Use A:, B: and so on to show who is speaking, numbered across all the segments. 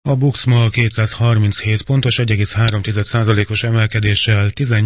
A: A BUX ma 237 pontos, 1,3%-os emelkedéssel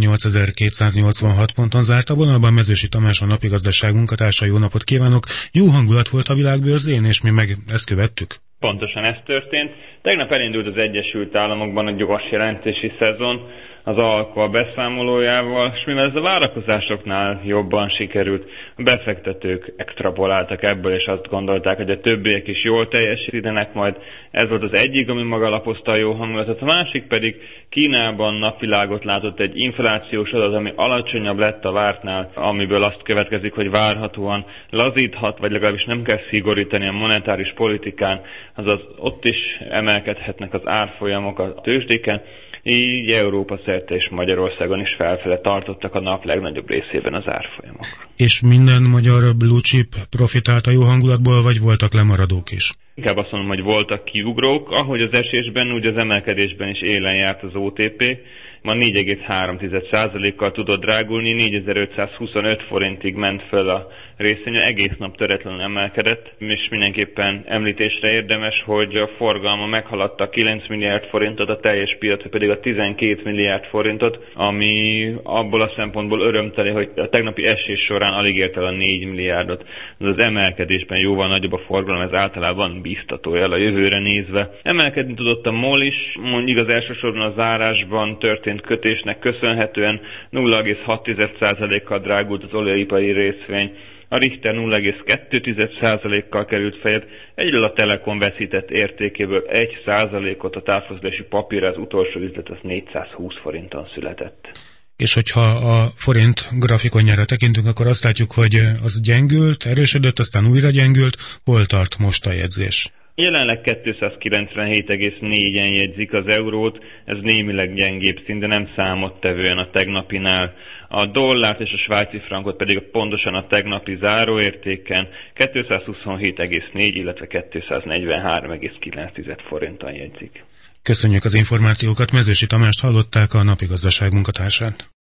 A: 18.286 ponton zárt. A vonalban Mezősi Tamás, a Napigazdaság munkatársa. Jó napot kívánok! Jó hangulat volt a világbörzén, és mi meg ezt követtük?
B: Pontosan ez történt. Tegnap elindult az Egyesült Államokban a gyors jelentési szezon az Alcoa beszámolójával, és mivel ez a várakozásoknál jobban sikerült, a befektetők extrapoláltak ebből, és azt gondolták, hogy a többiek is jól teljesítenek majd. Ez volt az egyik, ami maga alapozta a jó hangulatot. A másik pedig Kínában napvilágot látott egy inflációs adat, ami alacsonyabb lett a vártnál, amiből azt következik, hogy várhatóan lazíthat, vagy legalábbis nem kell szigorítani a monetáris politikán, azaz ott is emelkedhetnek az árfolyamok a tőzsdéken. Így Európa szerte és Magyarországon is felfele tartottak a nap legnagyobb részében az árfolyamok.
A: És minden magyar blue chip profitált a jó hangulatból, vagy voltak lemaradók is?
B: Inkább azt mondom, hogy voltak kiugrók, ahogy az esésben, úgy az emelkedésben is élen járt az OTP. Ma 4,3%-kal tudott drágulni, 4525 forintig ment föl a részvény, egész nap töretlenül emelkedett, és mindenképpen említésre érdemes, hogy a forgalma meghaladta 9 milliárd forintot, a teljes piac pedig a 12 milliárd forintot, ami abból a szempontból örömteli, hogy a tegnapi esés során alig ért el a 4 milliárdot. Az emelkedésben jóval nagyobb a forgalom, ez általában biztató jel a jövőre nézve. Emelkedni tudott a MOL is, mondjuk az elsősorban a zárásban történt kötésnek köszönhetően 0,6%-kal drágult az olajipari részvény, a Richter 0,2%-kal került fejet, egyről a Telekom veszített értékéből 1%-ot, a távközlési papír az utolsó üzlet az 420 forinton született.
A: És hogyha a forint grafikonjára tekintünk, akkor azt látjuk, hogy az gyengült, erősödött, aztán újra gyengült. Hol tart most a jegyzés?
B: Jelenleg 297,4-en jegyzik az eurót, ez némileg gyengébb szint, de nem számottevően a tegnapinál. A dollárt és a svájci frankot pedig pontosan a tegnapi záróértéken 227,4, illetve 243,9 forinton jegyzik.
A: Köszönjük az információkat, Mezősi Tamást hallották, a Napigazdaság munkatársát.